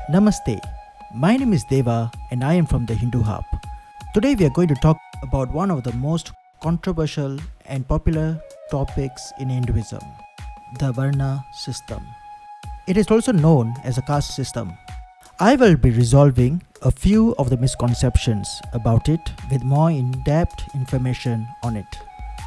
Namaste. My name is Deva and I am from the Hindu Hub. Today we are going to talk about one of the most controversial and popular topics in Hinduism, the Varna system. It is also known as a caste system. I will be resolving a few of the misconceptions about it with more in-depth information on it.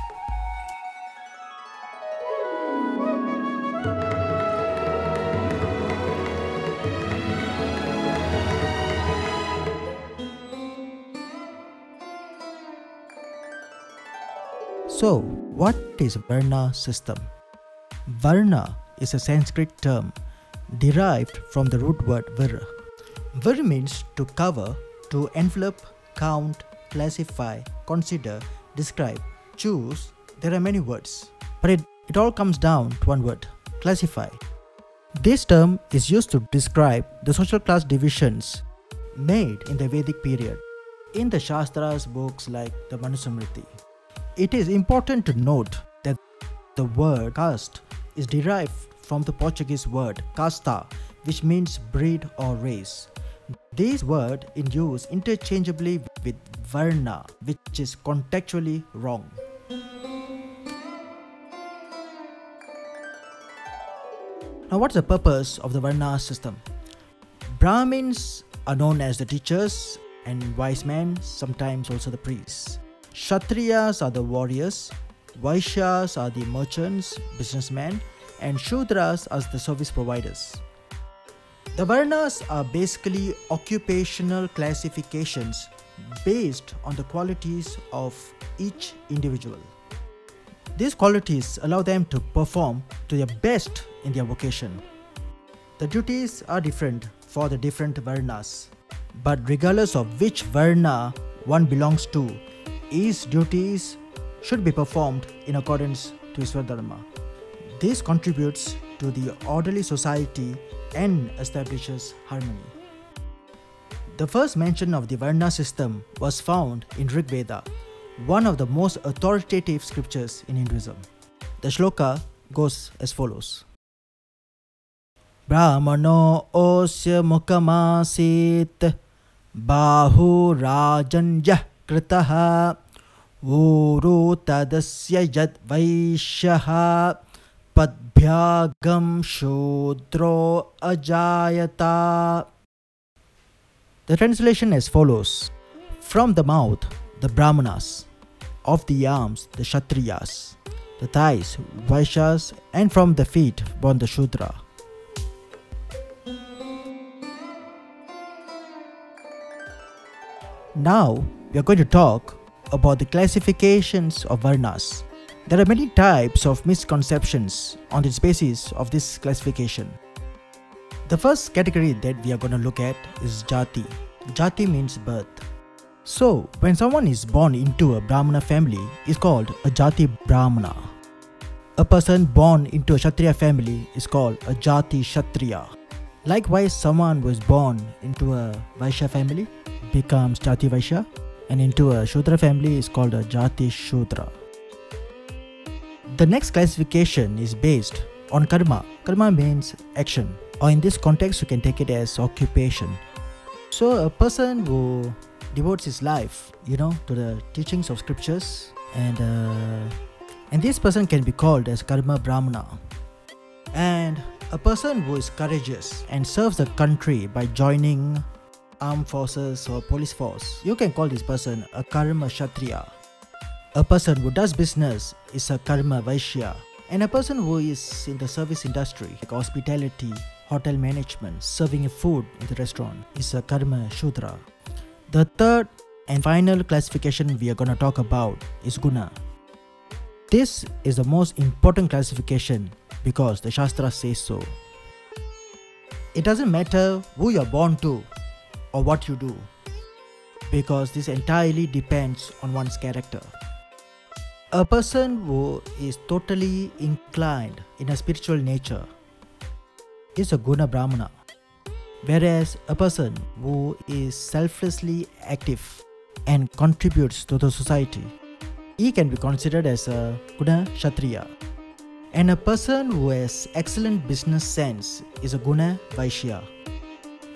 So, what is Varna system? Varna is a Sanskrit term derived from the root word vir. Vir means to cover, to envelop, count, classify, consider, describe, choose. There are many words, but it all comes down to one word: classify. This term is used to describe the social class divisions made in the Vedic period in the Shastras books like the Manusmriti. It is important to note that the word caste is derived from the Portuguese word casta, which means breed or race. This word is used interchangeably with varna, which is contextually wrong. Now, what's the purpose of the Varna system? Brahmins are known as the teachers and wise men, sometimes also the priests. Kshatriyas are the warriors, Vaishyas are the merchants, businessmen, and Shudras are the service providers. The Varnas are basically occupational classifications based on the qualities of each individual. These qualities allow them to perform to their best in their vocation. The duties are different for the different Varnas, but regardless of which Varna one belongs to, his duties should be performed in accordance to his Dharma. This contributes to the orderly society and establishes harmony. The first mention of the Varna system was found in Rig Veda, one of the most authoritative scriptures in Hinduism. The shloka goes as follows: Brahmano osya mukamasit bahu rajanyah kritaha uru tadasya yad vaishyaha padbhyagam shudro ajayata. The translation as follows: from the mouth, the Brahmanas; of the arms, the Kshatriyas; the thighs, Vaishyas; and from the feet, born the Shudra. Now, we are going to talk about the classifications of Varnas. There are many types of misconceptions on the basis of this classification. The first category that we are going to look at is Jati. Jati means birth. So, when someone is born into a Brahmana family is called a Jati Brahmana. A person born into a Kshatriya family is called a Jati Kshatriya. Likewise, someone who is born into a Vaishya family becomes Jati Vaishya, and into a Shudra family is called a Jati Shudra. The next classification is based on karma. Karma means action, or in this context you can take it as occupation. So a person who devotes his life, to the teachings of scriptures, and this person can be called as Karma Brahmana. And a person who is courageous and serves the country by joining armed forces or police force, you can call this person a Karma Kshatriya. A person who does business is a Karma Vaishya. And a person who is in the service industry, like hospitality, hotel management, serving food in the restaurant, is a Karma Shudra. The third and final classification we are going to talk about is Guna. This is the most important classification because the Shastra says so. It doesn't matter who you are born to or what you do, because this entirely depends on one's character. A person who is totally inclined in a spiritual nature is a Guna Brahmana, whereas a person who is selflessly active and contributes to the society, he can be considered as a Guna Kshatriya. And a person who has excellent business sense is a Guna Vaishya.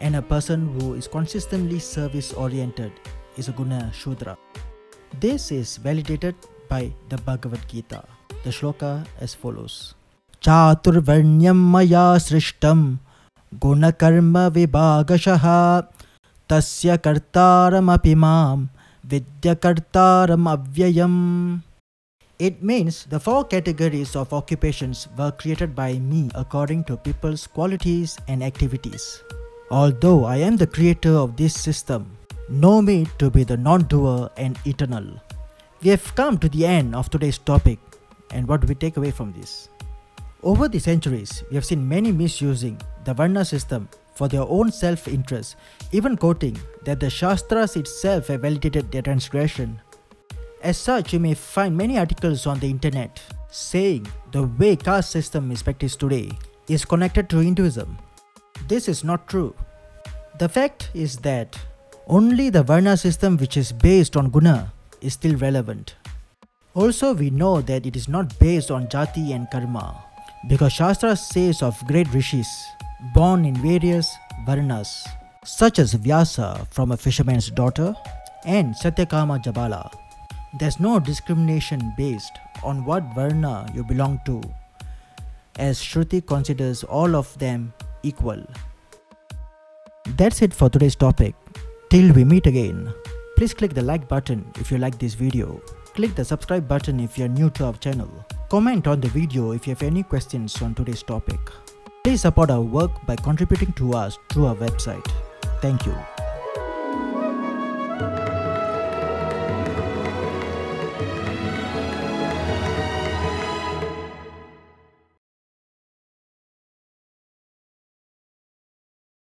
and a person who is consistently service oriented is a Guna Shudra. This is validated by the Bhagavad Gita. The shloka as follows: Chaturvarnyam maya srishtam guna karma vibhagashaha tasya kartaram apimam vidya kartaram avyayam. It means the four categories of occupations were created by me according to people's qualities and activities. Although I am the creator of this system, know me to be the non-doer and eternal. We have come to the end of today's topic, and what do we take away from this? Over the centuries, we have seen many misusing the Varna system for their own self-interest, even quoting that the Shastras itself have validated their transgression. As such, you may find many articles on the internet saying the way caste system is practiced today is connected to Hinduism. This is not true. The fact is that only the Varna system, which is based on Guna, is still relevant. Also, we know that it is not based on Jati and Karma, because Shastra says of great rishis born in various Varnas, such as Vyasa from a fisherman's daughter and Satyakama Jabala. There's no discrimination based on what Varna you belong to, as Shruti considers all of them equal. That's it for today's topic. Till we meet again, please click the like button if you like this video. Click the subscribe button if you are new to our channel. Comment on the video if you have any questions on today's topic. Please support our work by contributing to us through our website. Thank you.